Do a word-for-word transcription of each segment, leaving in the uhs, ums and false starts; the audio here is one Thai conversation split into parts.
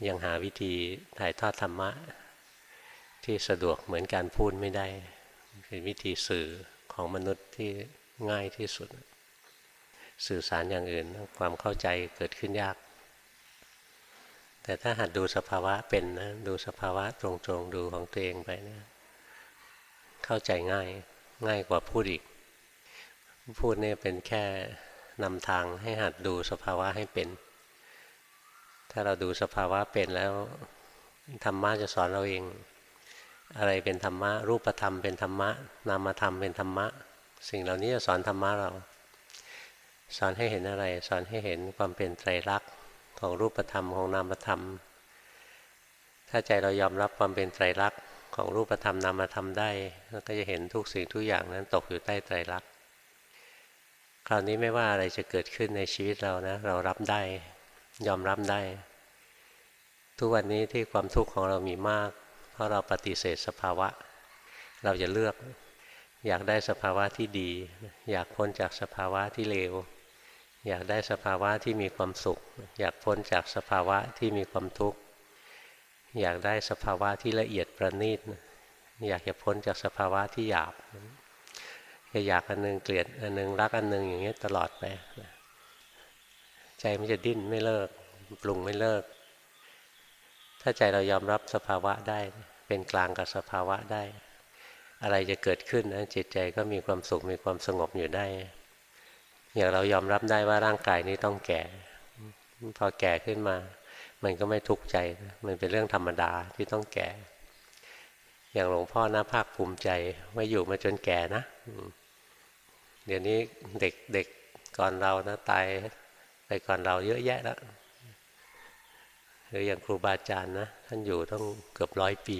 ยังหาวิธีถ่ายทอดธรรมะที่สะดวกเหมือนการพูดไม่ได้เป็นวิธีสื่อของมนุษย์ที่ง่ายที่สุดสื่อสารอย่างอื่นความเข้าใจเกิดขึ้นยากแต่ถ้าหัดดูสภาวะเป็นนะดูสภาวะตรงๆดูของตัวเองไปนะเข้าใจง่ายง่ายกว่าพูดอีกพูดนี่เป็นแค่นำทางให้หัดดูสภาวะให้เป็นถ้าเราดูสภาวะเป็นแล้วธรรมะจะสอนเราเองอะไรเป็นธรรมะรูปธรรมเป็นธรรมะนามธรรมเป็นธรรมะสิ่งเหล่านี้จะสอนธรรมะเราสอนให้เห็นอะไรสอนให้เห็นความเป็นไตรลักษณ์ของรูปธรรมของนามธรรมถ้าใจเรายอมรับความเป็นไตรลักษณ์ของรูปธรรมนามธรรมได้ก็จะเห็นทุกสิ่งทุกอย่างนั้นตกอยู่ใต้ไตรลักษณ์คราวนี้ไม่ว่าอะไรจะเกิดขึ้นในชีวิตเรานะเรารับได้ยอมรับได้ทุกวันนี้ที่ความทุกข์ของเรามีมากเพราะเราปฏิเสธสภาวะเราจะเลือกอยากได้สภาวะที่ดีอยากพ้นจากสภาวะที่เลวอยากได้สภาวะที่มีความสุขอยากพ้นจากสภาวะที่มีความทุกข์อยากได้สภาวะที่ละเอียดประณีตอยากจะพ้นจากสภาวะที่หยาบอยากอันนึงเกลียดอันนึงรักอันนึงอย่างนี้ตลอดไปใจมันจะดิ้นไม่เลิกปรุงไม่เลิกถ้าใจเรายอมรับสภาวะได้เป็นกลางกับสภาวะได้อะไรจะเกิดขึ้นนะจิตใจก็มีความสุขมีความสงบอยู่ได้อย่างเรายอมรับได้ว่าร่างกายนี้ต้องแก่พอแก่ขึ้นมามันก็ไม่ทุกข์ใจมันเป็นเรื่องธรรมดาที่ต้องแก่อย่างหลวงพ่อนะภาคภูมิใจว่าอยู่มาจนแก่นะเดี๋ยวนี้เด็กเด็กก่อนเรานะตายไปก่อนเราเยอะแยะแล้วหรืออย่างครูบาอาจารย์นะท่านอยู่ต้องเกือบร้อยปี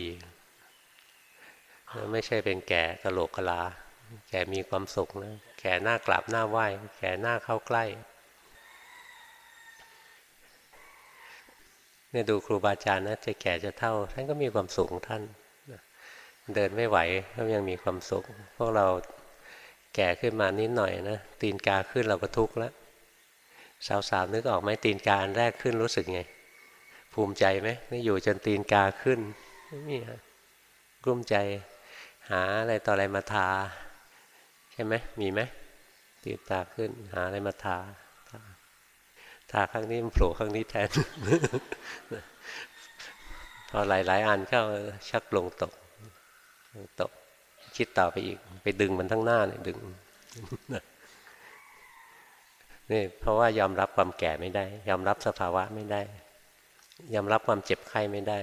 ไม่ใช่เป็นแก่กะโหลกกะลาแก่มีความสุขนะแก่หน้ากราบหน้าไหว้แก่หน้าเข้าใกล้เนี่ยดูครูบาอาจารย์นะจะแก่จะเฒ่าท่านก็มีความสุขของท่านเดินไม่ไหวก็ยังมีความสุขพวกเราแก่ขึ้นมานิดหน่อยนะตีนกาขึ้นเราก็ทุกข์แล้วสาวๆนึกออกไหมตีนกาอันแรกขึ้นรู้สึกไงภูมิใจไหมไม่อยู่จนตีนกาขึ้นไม่มีฮะกลุ้มใจหาอะไรต่ออะไรมาทาใช่ไหมมีไหมตีนตาขึ้นหาอะไรมาทาทาข้างนี้มันโผล่ข้างนี้แทน พอหลายๆอันเข้าชักลงตกตกคิดต่อไปอีกไปดึงมันทั้งหน้าเนี่ยดึงนี่เพราะว่ายอมรับความแก่ไม่ได้ยอมรับสภาวะไม่ได้ยอมรับความเจ็บไข้ไม่ได้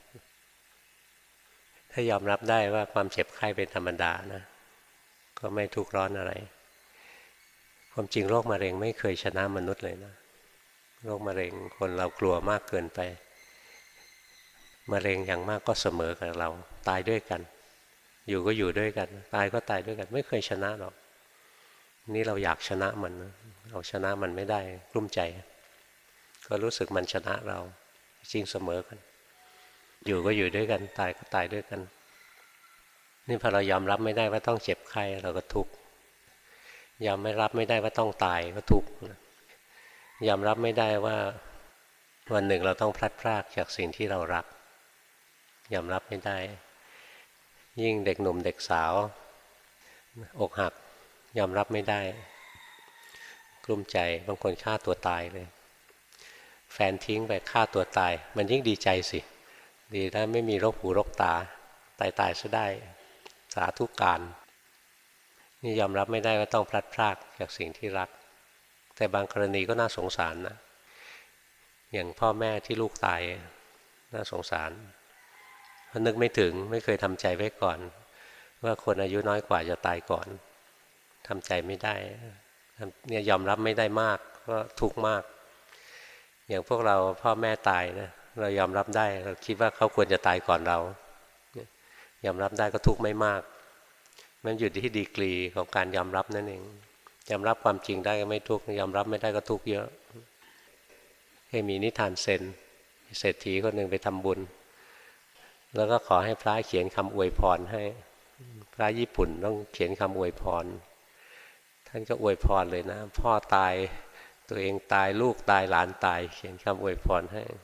ถ้ายอมรับได้ว่าความเจ็บไข้เป็นธรรมดานะก็ไม่ทุกข์ร้อนอะไรความจริงโรคมะเร็งไม่เคยชนะมนุษย์เลยนะโรคมะเร็งคนเรากลัวมากเกินไปมะเร็งอย่างมากก็เสมอกับเราตายด้วยกันอยู่ก็อยู่ด้วยกันตายก็ตายด้วยกันไม่เคยชนะหรอกนี่เราอยากชนะมันเราชนะมันไม่ได้กลุ้มใจก็รู้สึกมันชนะเราจริงเสมอกันอยู่ก็อยู่ด้วยกันตายก็ตายด้วยกันนี่พอเรายอมรับไม่ได้ว่าต้องเจ็บไข้เราก็ทุกข์ยอมไม่รับไม่ได้ว่าต้องตายก็ทุกข์ยอมรับไม่ได้ว่าวันหนึ่งเราต้องพลัดพรากจากสิ่งที่เรารักยอมรับไม่ได้ยิ่งเด็กหนุ่มเด็กสาวอกหักยอมรับไม่ได้กลุ้มใจบางคนฆ่าตัวตายเลยแฟนทิ้งไปฆ่าตัวตายมันยิ่งดีใจสิดีถ้าไม่มีโรคหูโรคตาตายตายซะได้สาธุการนี่ยอมรับไม่ได้ว่าต้องพลัดพรากจากสิ่งที่รักแต่บางกรณีก็น่าสงสารนะอย่างพ่อแม่ที่ลูกตายน่าสงสารเพราะนึกไม่ถึงไม่เคยทำใจไว้ก่อนว่าคนอายุน้อยกว่าจะตายก่อนทำใจไม่ได้เนี่ยยอมรับไม่ได้มากก็ทุกข์มากอย่างพวกเราพ่อแม่ตายนะเรายอมรับได้เราคิดว่าเขาควรจะตายก่อนเรายอมรับได้ก็ทุกข์ไม่มากมันอยู่ที่ดีกรีของการยอมรับนั่นเองยอมรับความจริงได้ก็ไม่ทุกข์ยอมรับไม่ได้ก็ทุกข์เยอะเคยมีนิทานเซนเศรษฐีคนหนึ่งไปทำบุญแล้วก็ขอให้พระเขียนคำอวยพรให้พระญี่ปุ่นต้องเขียนคำอวยพรท่านก็อวยพรเลยนะพ่อตายตัวเองตายลูกตายหลานตายเขียนคำอวยพรให้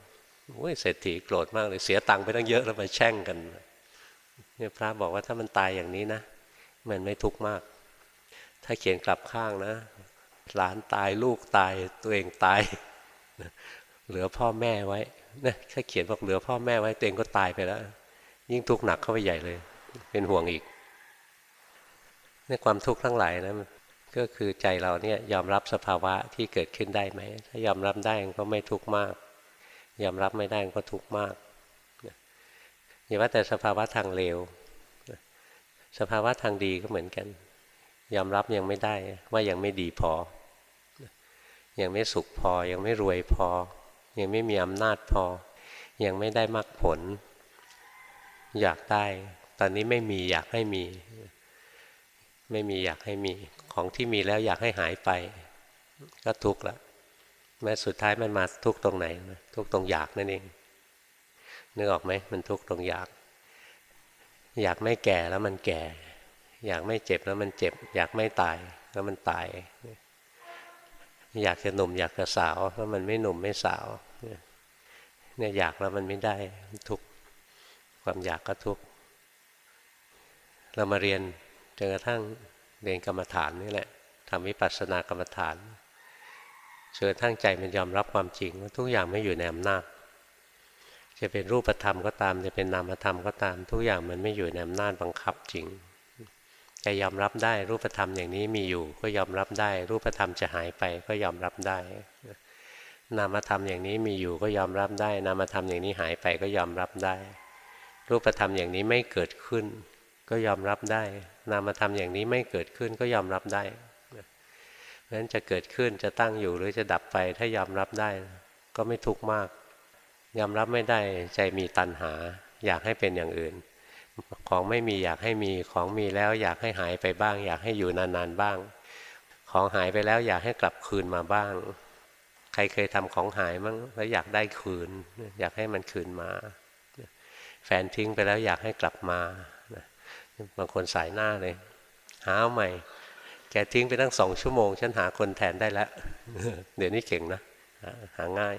โอ้ยเศรษฐีโกรธมากเลยเสียตังค์ไปตั้งเยอะแล้วมาแช่งกันเนี่ยพระบอกว่าถ้ามันตายอย่างนี้นะมันไม่ทุกข์มากถ้าเขียนกลับข้างนะหลานตายลูกตายตัวเองตายเหลือพ่อแม่ไว้นะถ้าเขียนบอกเหลือพ่อแม่ไว้ตัวเองก็ตายไปแล้วยิ่งทุกข์หนักเข้าไปใหญ่เลยเป็นห่วงอีกในความทุกข์ทั้งหลายนะก็คือใจเราเนี่ยยอมรับสภาวะที่เกิดขึ้นได้ไหมถ้ายอมรับได้ก็ไม่ทุกข์มากยอมรับไม่ได้ก็ทุกข์มากอย่าว่าแต่สภาวะทางเลวสภาวะทางดีก็เหมือนกันยอมรับยังไม่ได้ว่ายังไม่ดีพอยังไม่สุขพอยังไม่รวยพอยังไม่มีอำนาจพอยังไม่ได้มรรคผลอยากได้ตอนนี้ไม่มีอยากให้มีไม่มีอยากให้มีของที่มีแล้วอยากให้หายไปก็ทุกข์ละแม้สุดท้ายมันมาทุกข์ตรงไหนทุกข์ตรงอยากนั่นเองนึกออกไหมมันทุกข์ตรงอยากอยากไม่แก่แล้วมันแก่อยากไม่เจ็บแล้วมันเจ็บอยากไม่ตายแล้วมันตายอยากจะหนุ่มอยากจะสาวแล้วมันไม่หนุ่มไม่สาวเนี่ยอยากแล้วมันไม่ได้ทุกข์ความอยากก็ทุกข์เรามาเรียนจนกระทั่งเรียนกรรมฐานนี่แหละทำวิปัสสนากรรมฐานจนกระทั่งใจมันยอมรับความจริงว่าทุกอย่างไม่อยู่ในอำนาจจะเป็นรูปธรรมก็ตามจะเป็นนามธรรมก็ตามทุกอย่างมันไม่อยู่ในอำนาจบังคับจริงจะยอมรับได้รูปธรรมอย่างนี้มีอยู่ก็ยอมรับได้รูปธรรมจะหายไปก็ยอมรับได้นามธรรมอย่างนี้มีอยู่ก็ยอมรับได้นามธรรมอย่างนี้หายไปก็ยอมรับได้รูปธรรมอย่างนี้ไม่เกิดขึ้นก็ยอมรับได้นามธรรมอย่างนี้ไม่เกิดขึ้นก็ยอมรับได้เพราะฉะนั้นจะเกิดขึ้นจะตั้งอยู่หรือจะดับไปถ้ายอมรับได้ก็ไม่ทุกข์มากยอมรับไม่ได้ใจมีตัณหาอยากให้เป็นอย่างอื่นของไม่มีอยากให้มีของมีแล้วอยากให้หายไปบ้างอยากให้อยู่นานๆบ้างของหายไปแล้วอยากให้กลับคืนมาบ้างใครเคยทำของหายมั้งแล้วอยากได้คืนอยากให้มันคืนมาแฟนทิ้งไปแล้วอยากให้กลับมาบางคนสายหน้าเลยหาใหม่แกทิ้งไปตั้งสองชั่วโมงฉันหาคนแทนได้แล้วเดี๋ยวนี้เก่งนะหาง่าย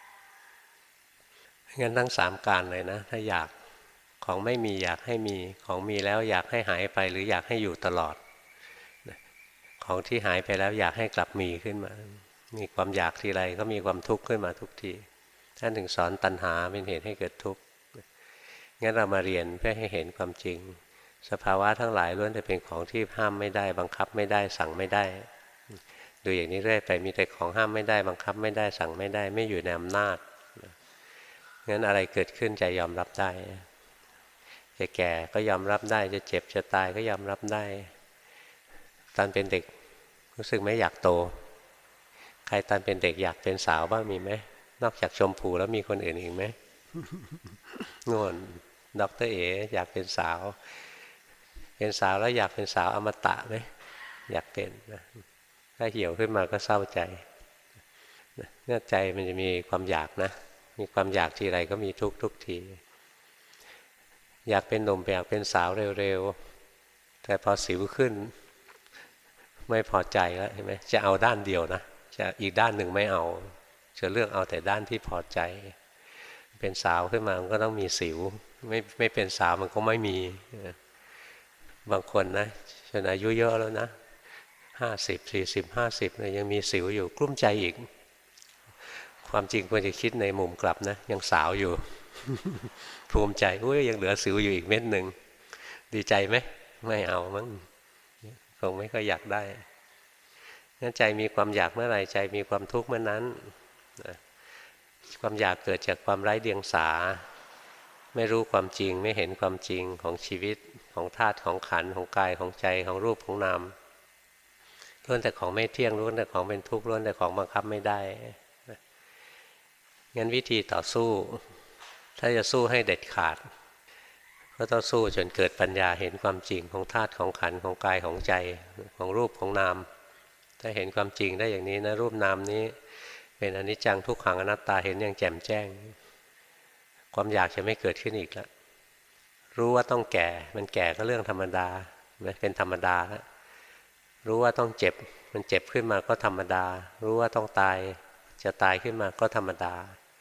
งั้นทั้งสามการเลยนะถ้าอยากของไม่มีอยากให้มีของมีแล้วอยากให้หายไปหรืออยากให้อยู่ตลอดของที่หายไปแล้วอยากให้กลับมีขึ้นมามีความอยากทีไรก็มีความทุกข์ขึ้นมาทุกทีท่านถึงสอนตัณหาเป็นเหตุให้เกิดทุกข์งั้นเรามาเรียนเพื่อให้เห็นความจริงสภาวะทั้งหลายล้วนแต่เป็นของที่ห้ามไม่ได้บังคับไม่ได้สั่งไม่ได้ดูอย่างนี้เรื่อยไปมีแต่ของห้ามไม่ได้บังคับไม่ได้สั่งไม่ได้ไม่อยู่ในอำนาจงั้นอะไรเกิดขึ้นใจยอมรับได้จะแก่ก็ยอมรับได้จะเจ็บจะตายก็ยอมรับได้ตอนเป็นเด็กรู้สึกไม่อยากโตใครตอนเป็นเด็กอยากเป็นสาวบ้างมีไหมนอกจากชมพูแล้วมีคนอื่นอีกไหมงวนด็อกเตอร์เออยากเป็นสาวเป็นสาวแล้วอยากเป็นสาวอมตะไหมอยากเป็นนะถ้าเหี่ยวขึ้นมาก็เศร้าใจเนี่ยใจมันจะมีความอยากนะมีความอยากทีไรก็มีทุกทุกทีอยากเป็นหนุ่มอยากเป็นสาวเร็วๆแต่พอสิวขึ้นไม่พอใจแล้วใช่ไหมจะเอาด้านเดียวนะจะอีกด้านหนึ่งไม่เอาจะเลือกเอาแต่ด้านที่พอใจเป็นสาวขึ้นมามันก็ต้องมีสิวไม่ไม่เป็นสาวมันก็ไม่มีบางคนนะจนอายุเยอะแล้วนะห้าสิบสี่สิบห้าสิบเนี่ยยังมีสิวอยู่กลุ้มใจอีกความจริงควรจะคิดในมุมกลับนะยังสาวอยู่ภูมิใจอุ้ยยังเหลือสิวอยู่อีกเม็ดหนึ่งดีใจไหมไม่เอามั้งคงไม่ค่อยอยากได้งั้นใจมีความอยากเมื่อไหร่ใจมีความทุกข์เมื่อนั้นความอยากเกิดจากความไร้เดียงสาไม่รู้ความจริงไม่เห็นความจริงของชีวิตของธาตุของขันธ์ของกายของใจของรูปของนามล้วนแต่ของไม่เที่ยงล้วนแต่ของเป็นทุกข์ล้วนแต่ของบังคับไม่ได้งั้นวิธีต่อสู้ถ้าจะสู้ให้เด็ดขาดก็ต้องสู้จนเกิดปัญญาเห็นความจริงของธาตุของขันธ์ของกายของใจของรูปของนามถ้าเห็นความจริงได้อย่างนี้นะรูปนามนี้เป็นอนิจจังทุกขังอนัตตาเห็นอย่างแจ่มแจ้งความอยากจะไม่เกิดขึ้นอีกแล้วรู้ว่าต้องแก่มันแก่ก็เรื่องธรรมดาเป็นธรรมดาแล้วรู้ว่าต้องเจ็บมันเจ็บขึ้นมาก็ธรรมดารู้ว่าต้องตายจะตายขึ้นมาก็ธรรมดา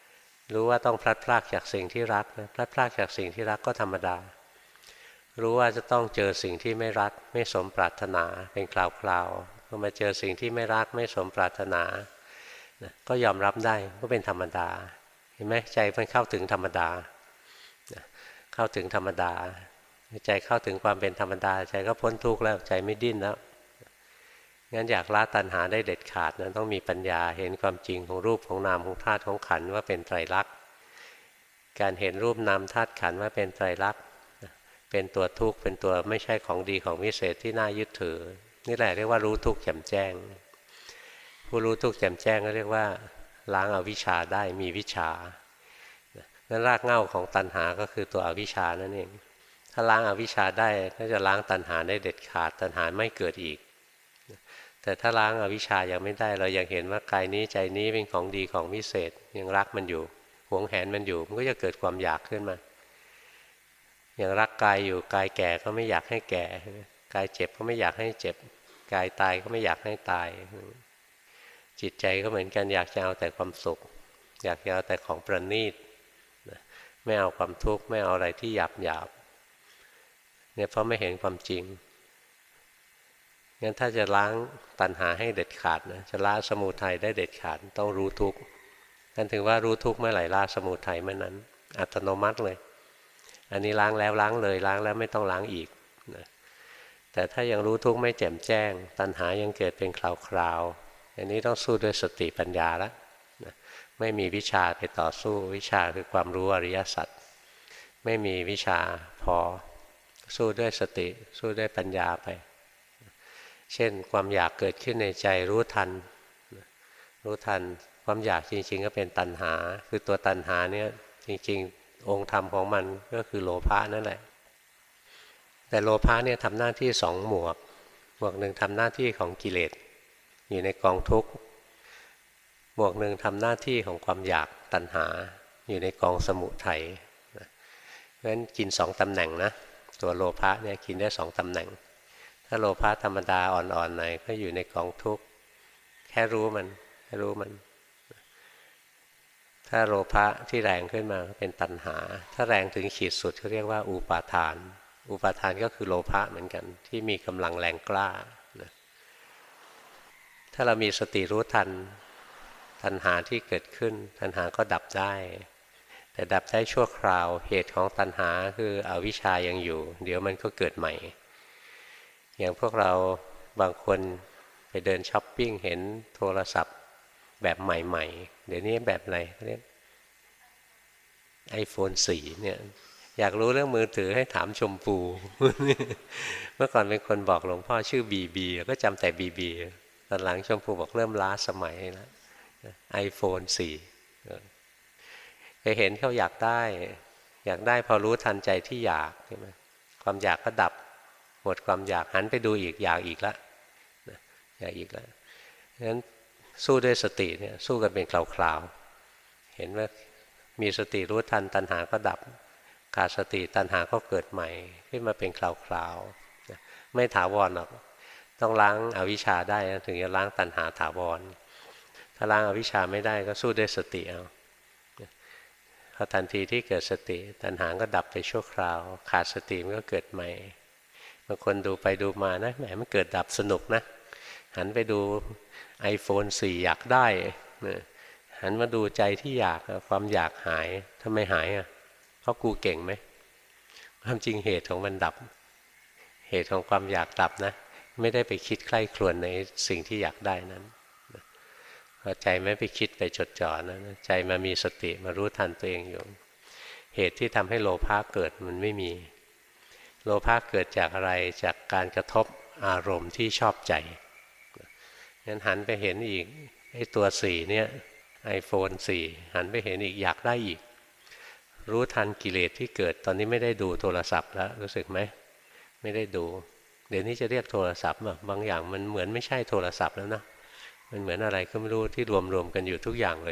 รู้ว่าต้องพลัดพรากจากสิ่งที่รักนะพลัดพรากจากสิ่งที่รักก็ธรรมดารู้ว่าจะต้องเจอสิ่งที่ไม่รักไม่สมปรารถนาเป็นคราวๆพอมาเจอสิ่งที่ไม่รักไม่สมปรารถนานะก็ยอมรับได้ก็เป็นธรรมดาเห็นไหมใจมันเข้าถึงธรรมดานะเข้าถึงธรรมดาใจเข้าถึงความเป็นธรรมดาใจก็พ้นทุกข์แล้วใจไม่ดิ้นแล้วงั้นอยากละตัณหาได้เด็ดขาดนะต้องมีปัญญาเห็นความจริงของรูปของนามของธาตุของขันธ์ว่าเป็นไตรลักษณ์การเห็นรูปนามธาตุขันธ์ว่าเป็นไตรลักษณ์เป็นตัวทุกข์เป็นตัวไม่ใช่ของดีของวิเศษที่น่ายึดถือนี่แหละเรียกว่ารู้ทุกข์แจ่มแจ้งผู้รู้ทุกข์แจ่มแจ้งก็เรียกว่าล้างอวิชชาได้มีวิชานั้นรากเหง้าของตัณหาก็คือตัวอวิชชานั่นเองถ้าล้างอวิชชาได้ก็จะล้างตัณหาได้เด็ดขาดตัณหาไม่เกิดอีกแต่ถ้าล้างอวิชชายังไม่ได้เรายังเห็นว่ากายนี้ใจนี้เป็นของดีของวิเศษยังรักมันอยู่หวงแหนมันอยู่มันก็จะเกิดความอยากขึ้นมาอย่างรักกายอยู่กายแก่ก็ไม่อยากให้แก่กายเจ็บก็ไม่อยากให้เจ็บกายตายก็ไม่อยากให้ตายจิตใจก็เหมือนกันอยากจะเอาแต่ความสุขอยากจะเอาแต่ของประณีตไม่เอาความทุกข์ไม่เอาอะไรที่หยาบหยาบเนี่ยเพราะไม่เห็นความจริงงั้นถ้าจะล้างตัณหาให้เด็ดขาดนะจะละสมุทัยได้เด็ดขาดต้องรู้ทุกข์นั่นถึงว่ารู้ทุกข์เมื่อไหร่ละสมุทัยเมื่อนั้นอัตโนมัติเลยอันนี้ล้างแล้วล้างเลยล้างแล้วไม่ต้องล้างอีกนะแต่ถ้ายังรู้ทุกข์ไม่แจ่มแจ้งตัณหายังเกิดเป็นคราวๆอันนี้ต้องสู้ด้วยสติปัญญาแล้วนะไม่มีวิชาไปต่อสู้วิชาคือความรู้อริยสัจไม่มีวิชาพอสู้ด้วยสติสู้ด้วยปัญญาไปเช่นความอยากเกิดขึ้นในใจรู้ทันรู้ทันความอยากจริงๆก็เป็นตัณหาคือตัวตัณหาเนี่ยจริงๆองค์ธรรมของมันก็คือโลภะนั่นแหละแต่โลภะเนี่ยทำหน้าที่สองหมวกหมวกหนึ่งทำหน้าที่ของกิเลสอยู่ในกองทุกข์หมวกหนึ่งทำหน้าที่ของความอยากตัณหาอยู่ในกองสมุทัยเพราะฉะนั้นกินสองตำแหน่งนะตัวโลภะเนี่ยกินได้สองตำแหน่งถ้าโลภะธรรมดาอ่อนๆหน่อยก็อยู่ในกองทุกข์แค่รู้มันแค่รู้มันถ้าโลภะที่แรงขึ้นมาเป็นตัณหาถ้าแรงถึงขีดสุดเขาเรียกว่าอุปาทานอุปาทานก็คือโลภะเหมือนกันที่มีกำลังแรงกล้านะถ้าเรามีสติรู้ทันตัณหาที่เกิดขึ้นตัณหาก็ดับได้แต่ดับได้ชั่วคราวเหตุของตัณหาคืออวิชชายังอยู่เดี๋ยวมันก็เกิดใหม่อย่างพวกเราบางคนไปเดินช้อปปิ้งเห็นโทรศัพท์แบบใหม่ๆเดี๋ยวนี้แบบอะไรเขาเรียกไอโฟนสี่เนี่ยอยากรู้เรื่องมือถือให้ถามชมพู เมื่อก่อนเป็นคนบอกหลวงพ่อชื่อบีบีก็จำแต่บีบีตอนหลังชมพูบอกเริ่มล้าสมัยแล้วไอโฟนสี่ไปเห็นเขาอยากได้อยากได้พอรู้ทันใจที่อยากใช่ไหมความอยากก็ดับหมดความอยากหันไปดูอีกอยากอีกแล้วอยากอีกแล้วงั้นสู้ด้วยสติเนี่ยสู้กันเป็นคราวๆเห็นว่ามีสติรู้ทันตัณหาก็ดับขาดสติตัณหาก็เกิดใหม่ขึ้นมาเป็นคราวๆไม่ถาวรหรอกต้องล้างอวิชชาได้ถึงจะล้างตัณหาถาวรถ้าล้างอวิชชาไม่ได้ก็สู้ด้วยสติเอาพอทันทีที่เกิดสติตัณหาก็ดับไปชั่วคราวขาดสติมันก็เกิดใหม่บางคนดูไปดูมานะแหมมันเกิดดับสนุกนะหันไปดู ไอโฟน สี่อยากได้หันมาดูใจที่อยากความอยากหายทำไมหายอ่ะเพราะกูเก่งไหมความจริงเหตุของมันดับเหตุของความอยากดับนะไม่ได้ไปคิดใคร่ครวญในสิ่งที่อยากได้นั้นพอใจไม่ไปคิดไปจดจ่อนะใจมามีสติมารู้ทันตัวเองอยู่เหตุที่ทำให้โลภะเกิดมันไม่มีโลภะเกิดจากอะไรจากการกระทบอารมณ์ที่ชอบใจงั้นหันไปเห็นอีกไอ้ตัวสี่เนี่ยไอโฟนสี่หันไปเห็นอีกอยากได้อีกรู้ทันกิเลสที่เกิดตอนนี้ไม่ได้ดูโทรศัพท์แล้วรู้สึกไหมไม่ได้ดูเดี๋ยวนี้จะเรียกโทรศัพท์บางอย่างมันเหมือนไม่ใช่โทรศัพท์แล้วนะมันเหมือนอะไรก็ไม่รู้ที่รวมๆกันอยู่ทุกอย่างเลย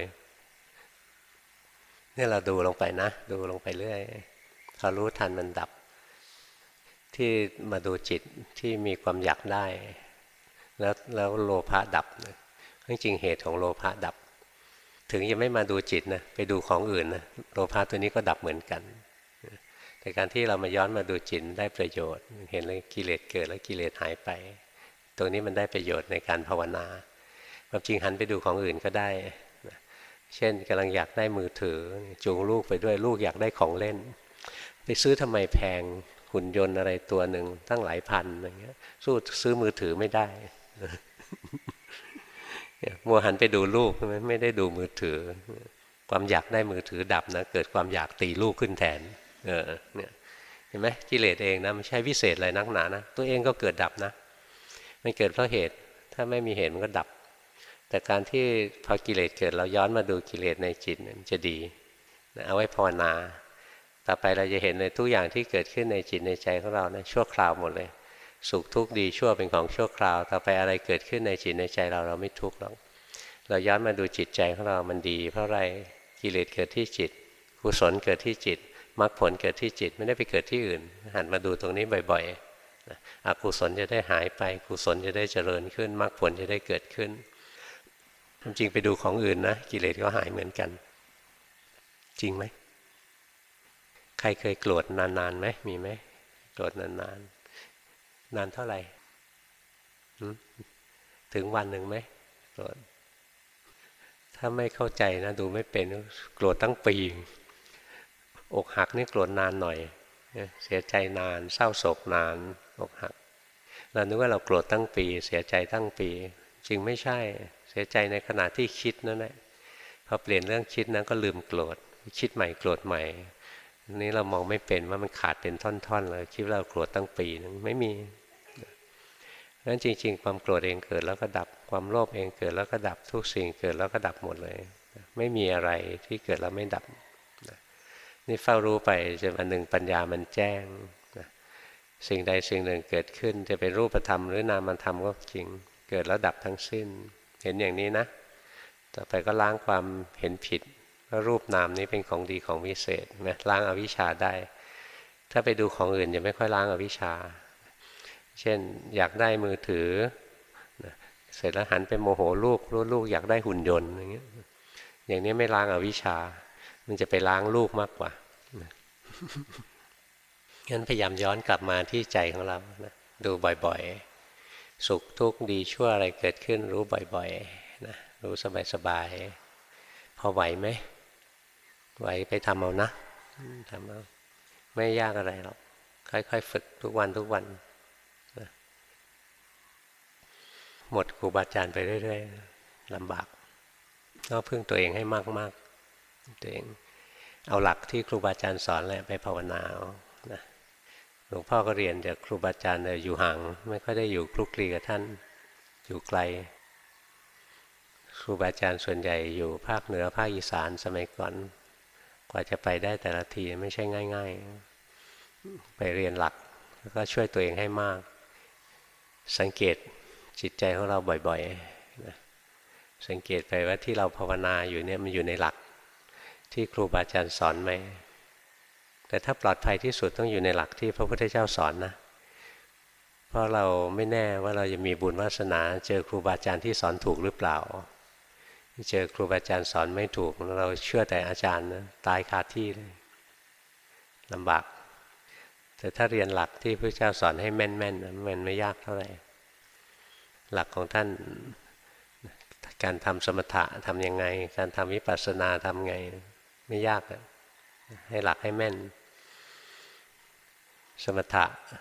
เนี่ยเราดูลงไปนะดูลงไปเรื่อยพอรู้ทันมันดับที่มาดูจิตที่มีความอยากได้แล้วแล้วโลภะดับจริงๆเหตุของโลภะดับถึงยังไม่มาดูจิตนะไปดูของอื่นนะโลภะตัวนี้ก็ดับเหมือนกันแต่การที่เรามาย้อนมาดูจิตได้ประโยชน์เห็นเลยกิเลสเกิดแล้วกิเลสหายไปตรงนี้มันได้ประโยชน์ในการภาวนาความจริงหันไปดูของอื่นก็ได้เช่นกำลังอยากได้มือถือจูงลูกไปด้วยลูกอยากได้ของเล่นไปซื้อทำไมแพงหุ่นยนต์อะไรตัวหนึ่งตั้งหลายพันอะไรเงี้ยสู้ซื้อมือถือไม่ได้มัวหันไปดูลูกไม่ได้ดูมือถือความอยากได้มือถือดับนะเกิดความอยากตีลูกขึ้นแทนเออเนี่ยเห็นไหมกิเลสเองนะไม่ใช่วิเศษอะไรนักหนานะตัวเองก็เกิดดับนะมันเกิดเพราะเหตุถ้าไม่มีเหตุมันก็ดับแต่การที่พอกิเลสเกิดเราย้อนมาดูกิเลสในจิตมันจะดีเอาไว้ภาวนาต่อไปเราจะเห็นในทุกอย่างที่เกิดขึ้นในจิตในใจของเรานะชั่วคราวหมดเลยสุขทุกข์ดีชั่วเป็นของชั่วคราวต่อไปอะไรเกิดขึ้นในจิตในใจเราเราไม่ทุกข์หรอกเราย้อนมาดูจิตใจของเรามันดีเพราะอะไรกิเลสเกิดที่จิตกุศลเกิดที่จิตมรรคผลเกิดที่จิตไม่ได้ไปเกิดที่อื่นหันมาดูตรงนี้บ่อยๆอกุศลจะได้หายไปกุศลจะได้เจริญขึ้นมรรคผลจะได้เกิดขึ้นจริงไปดูของอื่นนะกิเลสก็หายเหมือนกันจริงไหมใครเคยโกรธนานๆไหมมีไหมโกรธนานๆนานเท่าไหร่ถึงวันหนึ่งไหมโกรธถ้าไม่เข้าใจนะดูไม่เป็นโกรธตั้งปีอกหักนี่โกรธนานหน่อยเสียใจนานเศร้าโศกนานอกหักเรานึกว่าเราโกรธตั้งปีเสียใจตั้งปีจริงไม่ใช่เสียใจในขณะที่คิดนั่นแหละพอเปลี่ยนเรื่องคิดนั้นก็ลืมโกรธคิดใหม่โกรธใหม่นี้เรามองไม่เป็นว่ามันขาดเป็นท่อนๆเลยคิดว่าเราโกรธตั้งปีนึงไม่มีนั้นจริงๆความโกรธเองเกิดแล้วก็ดับความโลภเองเกิดแล้วก็ดับทุกสิ่งเกิดแล้วก็ดับหมดเลยไม่มีอะไรที่เกิดแล้วไม่ดับนี่เฝ้ารู้ไปจนวันหนึ่งปัญญามันแจ้งสิ่งใดสิ่งหนึ่งเกิดขึ้นจะเป็นรูปธรรมหรือนามธรรมก็จริงเกิดแล้วดับทั้งสิ้นเห็นอย่างนี้นะต่อไปก็ล้างความเห็นผิดว่ารูปนามนี้เป็นของดีของวิเศษนะล้างอวิชชาได้ถ้าไปดูของอื่นจะไม่ค่อยล้างอวิชชาเช่นอยากได้มือถือเสร็จแล้วหันไปโมโหลูกรู้ลูกอยากได้หุ่นยนต์อย่างเงี้ยอย่างนี้ไม่ล้างอวิชชามันจะไปล้างลูกมากกว่างั้นพยายามย้อนกลับมาที่ใจของเรานะดูบ่อยๆสุขทุกข์ดีชั่วอะไรเกิดขึ้นรู้บ่อยๆนะรู้สบายๆพอไหวไหมไหวไปทำเอานะทำเอาไม่ยากอะไรหรอกค่อยๆฝึกทุกวันทุกวันนะหมดครูบาอาจารย์ไปเรื่อยๆลำบากก็พึ่งตัวเองให้มากๆตัวเองเอาหลักที่ครูบาอาจารย์สอนแหละไปภาวนานะหลวงพ่อก็เรียนจากครูบาอาจารย์อยู่ห่างไม่ค่อยได้อยู่คลุกคลีกับท่านอยู่ไกลครูบาอาจารย์ส่วนใหญ่อยู่ภาคเหนือภาคอีสานสมัยก่อนกว่าจะไปได้แต่ละทีไม่ใช่ง่ายๆไปเรียนหลักแล้วก็ช่วยตัวเองให้มากสังเกตจิตใจของเราบ่อยๆนะสังเกตไปว่าที่เราภาวนาอยู่เนี่ยมันอยู่ในหลักที่ครูบาอาจารย์สอนไหมแต่ถ้าปลอดภัยที่สุดต้องอยู่ในหลักที่พระพุทธเจ้าสอนนะเพราะเราไม่แน่ว่าเราจะมีบุญวาสนาเจอครูบาอาจารย์ที่สอนถูกหรือเปล่าเจอครูบาอาจารย์สอนไม่ถูกเราเชื่อแต่อาจารย์นะตายคาที่เลยลำบากแต่ถ้าเรียนหลักที่พระเจ้าสอนให้แม่นๆมันไม่ยากเท่าไหร่หลักของท่านการทำสมถะทำยังไงการทำวิปัสสนาทำไงไม่ยากนะให้หลักให้แม่นสมถะ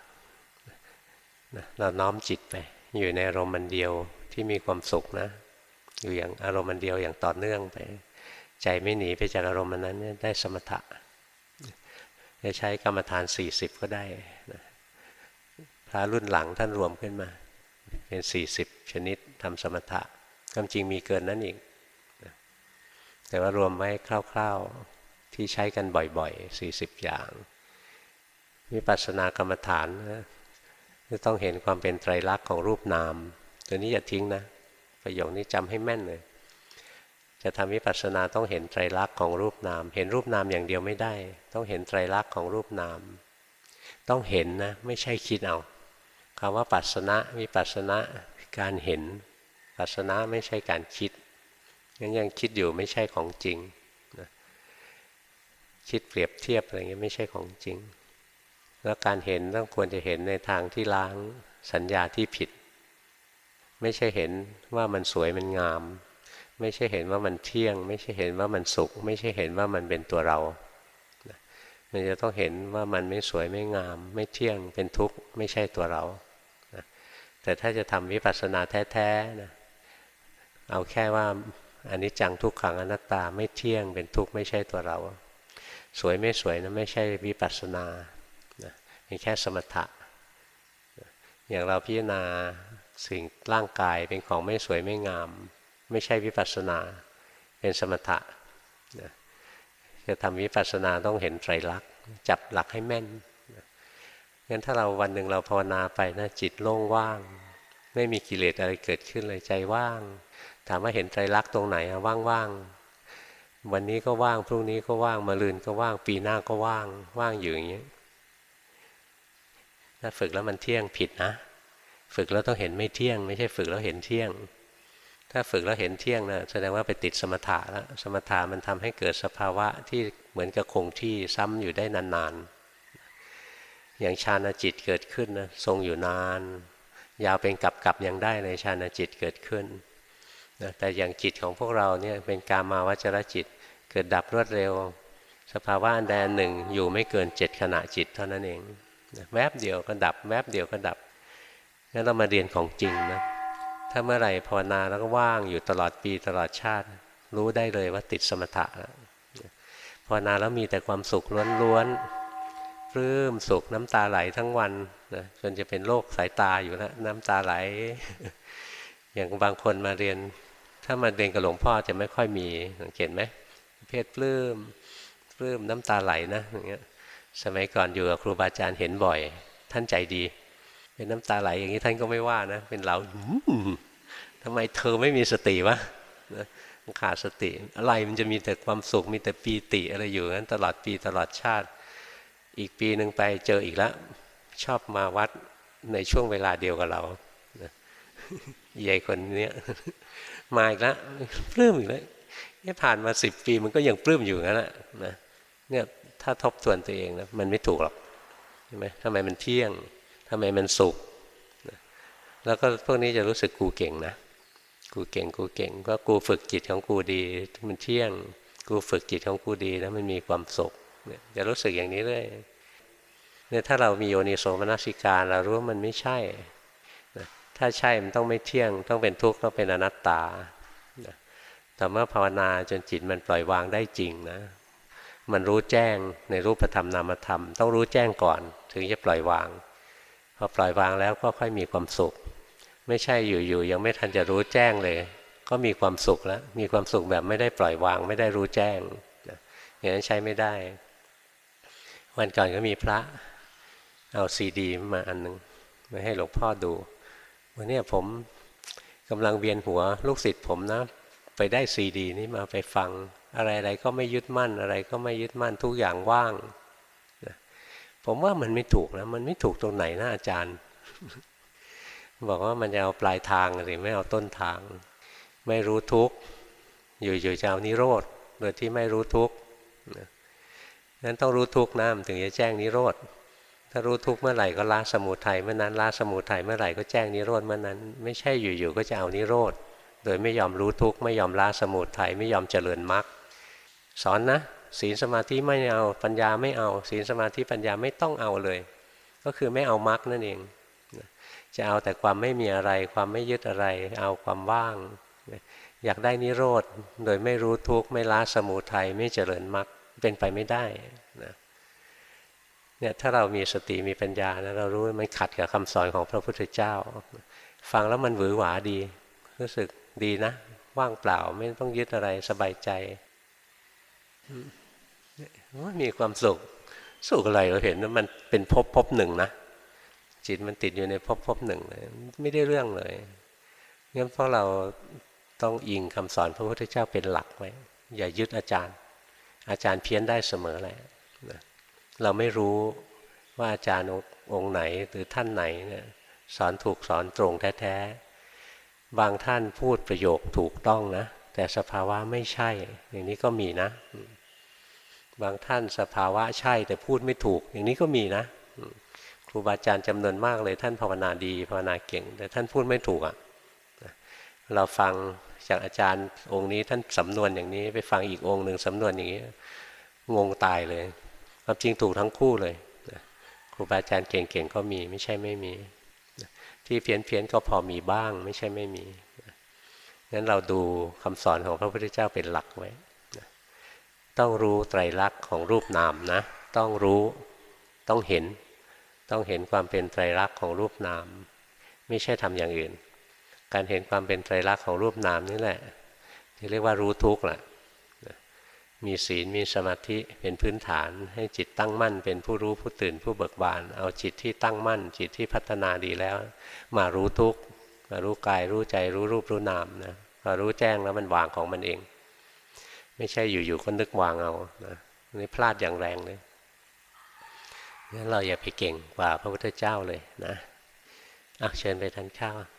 เราน้อมจิตไปอยู่ในอารมณ์มันเดียวที่มีความสุขนะอยู่อย่างอารมณ์มันเดียวอย่างต่อเนื่องไปใจไม่หนีไปจากอารมณ์นั้นได้สมถะจะใช้กรรมฐานสี่สิบก็ได้นะพระรุ่นหลังท่านรวมขึ้นมาเป็นสี่สิบชนิดทำสมถะความจริงมีเกินนั้นอีกนะแต่ว่ารวมไว้คร่าวๆที่ใช้กันบ่อยๆสี่สิบอย่างวิปัสสนากรรมฐานนะจะต้องเห็นความเป็นไตรลักษณ์ของรูปนามตัวนี้อย่าทิ้งนะประโยคนี้จำให้แม่นเลยจะทำวิปัสสนาต้องเห็นไตรลักษณ์ของรูปนามเห็นรูปนามอย่างเดียวไม่ได้ต้องเห็นไตรลักษณ์ของรูปนามต้องเห็นนะไม่ใช่คิดเอาคำว่าปัสสนะวิปัสสนะการเห็นปัสสนะไม่ใช่การคิดงั้นยังคิดอยู่ไม่ใช่ของจริงนะคิดเปรียบเทียบอะไรเงี้ยไม่ใช่ของจริงแล้วการเห็นต้องควรจะเห็นในทางที่ล้างสัญญาที่ผิดไม่ใช่เห็นว่ามันสวยมันงามไม่ใช่เห็นว่ามันเที่ยงไม่ใช่เห็นว่ามันสุขไม่ใช่เห็นว่ามันเป็นตัวเรามันจะต้องเห็นว่ามันไม่สวยไม่งามไม่เที่ยงเป็นทุกข์ไม่ใช่ตัวเราแต่ถ้าจะทำวิปัสสนาแท้ๆนะเอาแค่ว่าอนิจจังทุกขังอนัตตาไม่เที่ยงเป็นทุกข์ไม่ใช่ตัวเราสวยไม่สวยนะไม่ใช่วิปัสสนาเป็นแค่สมถะอย่างเราพิจารณาสิ่งร่างกายเป็นของไม่สวยไม่งามไม่ใช่วิปัสสนาเป็นสมถะจะทำวิปัสสนาต้องเห็นไตรลักษณ์จับหลักให้แม่นงั้นถ้าเราวันหนึ่งเราภาวนาไปนะจิตโล่งว่างไม่มีกิเลสอะไรเกิดขึ้นเลยใจว่างถามว่าเห็นไตรลักษณ์ตรงไหนอะว่างๆวันนี้ก็ว่างพรุ่งนี้ก็ว่างมะรืนก็ว่างปีหน้าก็ว่างว่างอยู่อย่างนี้ถ้าฝึกแล้วมันเที่ยงผิดนะฝึกแล้วต้องเห็นไม่เที่ยงไม่ใช่ฝึกแล้วเห็นเที่ยงถ้าฝึกแล้วเห็นเที่ยงนะแสดงว่าไปติดสมถะแล้วสมถะมันทำให้เกิดสภาวะที่เหมือนกับคงที่ซ้ำอยู่ได้นานๆอย่างฌานจิตเกิดขึ้นนะทรงอยู่นานยาวเป็นกับกับยังได้เลยฌานจิตเกิดขึ้นนะแต่อย่างจิตของพวกเราเนี่ยเป็นกามาวจรจิตเกิดดับรวดเร็วสภาวะอันใดอันหนึ่งอยู่ไม่เกินเจ็ดขณะจิตเท่านั้นเองแวบเดียวก็ดับแวบเดียวก็ดับงั้นเรามาเรียนของจริงนะถ้าเมื่อไหร่ภาวนาแล้วก็ว่างอยู่ตลอดปีตลอดชาติรู้ได้เลยว่าติดสมถะแล้วภาวนาแล้วมีแต่ความสุขล้วนๆปลื้มสุขน้ำตาไหลทั้งวันนะจนจะเป็นโรคสายตาอยู่แล้วน้ำตาไหล อย่างบางคนมาเรียนถ้ามาเรียนกับหลวงพ่อจะไม่ค่อยมีสังเกตไหมเพศปลื้มปลื้มน้ำตาไหลนะอย่างเงี้ยสมัยก่อนอยู่กับครูบาอาจารย์เห็นบ่อยท่านใจดีเป็นน้ำตาไหลอย่างนี้ท่านก็ไม่ว่านะเป็นเราทำไมเธอไม่มีสติวะขาดสติอะไรมันจะมีแต่ความสุขมีแต่ปีติอะไรอยู่งั้นตลอดปีตลอดชาติอีกปีหนึ่งไปเจออีกแล้วชอบมาวัดในช่วงเวลาเดียวกับเราใหญ่คนนี้มาอีกแล้วปลื้มอีกแล้วนี่ผ่านมาสิบปีมันก็ยังปลื้มอยู่งั้นแหละนะเนี่ยถ้าทบทวนตัวเองนะมันไม่ถูกหรอกใช่ไหมทำไมมันเที่ยงทำไมมันสุขแล้วก็พวกนี้จะรู้สึกกูเก่งนะกูเก่งกูเก่งก็กูฝึกจิตของกูดีมันเที่ยงกูฝึกจิตของกูดีแล้วมันมีความสุขเนี่ยจะรู้สึกอย่างนี้เลยเนี่ยถ้าเรามีโยนิโสมนสิการเรารู้ว่ามันไม่ใช่ถ้าใช่มันต้องไม่เที่ยงต้องเป็นทุกข์ต้องเป็นอนัตตาแต่เมื่อภาวนาจนจิตมันปล่อยวางได้จริงนะมันรู้แจ้งในรูปธรรมนามธรรมต้องรู้แจ้งก่อนถึงจะปล่อยวางพอปล่อยวางแล้วก็ค่อยมีความสุขไม่ใช่อยู่ๆยังไม่ทันจะรู้แจ้งเลยก็มีความสุขแล้วมีความสุขแบบไม่ได้ปล่อยวางไม่ได้รู้แจ้งอย่างนั้นใช้ไม่ได้วันก่อนก็มีพระเอาซีดีมาอันนึงมาให้หลวงพ่อดูวันนี้ผมกำลังเวียนหัวลูกศิษย์ผมนะไปได้ซีดีนี้มาไปฟังอะไรๆก็ไม่ยึดมั่นอะไรก็ไม่ยึดมั่นทุกอย่างว่างผมว่ามันไม่ถูกนะมันไม่ถูกตรงไหนนะอาจารย์บอกว่ามันจะเอาปลายทางหรือไม่เอาต้นทางไม่รู้ทุกข์อยู่ๆจะเอานิโรธโดยที่ไม่รู้ทุกข์นั้นต้องรู้ทุกข์นะถึงจะแจ้งนิโรธถ้ารู้ทุกข์เมื่อไหร่ก็ละสมุทัยเมื่อนั้นละสมุทัยเมื่อไหร่ก็แจ้งนิโรธเมื่อนั้นไม่ใช่อยู่ๆก็จะเอานิโรธโดยไม่ยอมรู้ทุกข์ไม่ยอมละสมุทัยไม่ยอมเจริญมรรคสอนนะศีลสมาธิไม่เอาปัญญาไม่เอาศีลสมาธิปัญญาไม่ต้องเอาเลยก็คือไม่เอามรรคนั่นเองจะเอาแต่ความไม่มีอะไรความไม่ยึดอะไรเอาความว่างอยากได้นิโรธโดยไม่รู้ทุกข์ไม่ละสมุทัยไม่เจริญมรรคเป็นไปไม่ได้นะเนี่ยถ้าเรามีสติมีปัญญานะเรารู้มันขัดกับคำสอนของพระพุทธเจ้าฟังแล้วมันหวือหวาดีรู้สึกดีนะว่างเปล่าไม่ต้องยึดอะไรสบายใจมีความสุขสุขอะไรเราเห็นว่ามันเป็นภพภพหนึ่งนะจิตมันติดอยู่ในภพภพหนึ่งเลยไม่ได้เรื่องเลยงั้นเพราะเราต้องอิงคำสอนพระพุทธเจ้าเป็นหลักไว้อย่ายึดอาจารย์อาจารย์เพี้ยนได้เสมอแหละเราไม่รู้ว่าอาจารย์องค์ไหนหรือท่านไหนเนี่ยสอนถูกสอนตรงแท้ๆบางท่านพูดประโยคถูกต้องนะแต่สภาวะไม่ใช่อย่างนี้ก็มีนะบางท่านสภาวะใช่แต่พูดไม่ถูกอย่างนี้ก็มีนะครูบาอาจารย์จำนวนมากเลยท่านภาวนาดีภาวนาเก่งแต่ท่านพูดไม่ถูกอ่ะเราฟังจากอาจารย์องค์นี้ท่านสำนวนอย่างนี้ไปฟังอีกองค์หนึ่งสำนวนอย่างนี้งงตายเลยความจริงถูกทั้งคู่เลยครูบาอาจารย์เก่งๆก็มีไม่ใช่ไม่มีที่เพี้ยนๆก็พอมีบ้างไม่ใช่ไม่มีงั้นเราดูคำสอนของพระพุทธเจ้าเป็นหลักไว้ต้องรู้ไตรลักษณ์ของรูปนามนะต้องรู้ต้องเห็นต้องเห็นความเป็นไตรลักษณ์ของรูปนามไม่ใช่ทำอย่างอื่นการเห็นความเป็นไตรลักษณ์ของรูปนามนี่แหละที่เรียกว่ารู้ทุกข์แหละมีศีลมีสมาธิเป็นพื้นฐานให้จิตตั้งมั่นเป็นผู้รู้ผู้ตื่นผู้เบิกบานเอาจิตที่ตั้งมั่นจิตที่พัฒนาดีแล้วมารู้ทุกข์มารู้กายรู้ใจรู้รูปรู้นามนะพอรู้แจ้งแล้วมันวางของมันเองไม่ใช่อยู่ๆก็นึกวางเอานะนี่พลาดอย่างแรงเลยงั้นเราอย่าไปเก่งกว่าพระพุทธเจ้าเลยนะอ่ะเชิญไปทานข้าว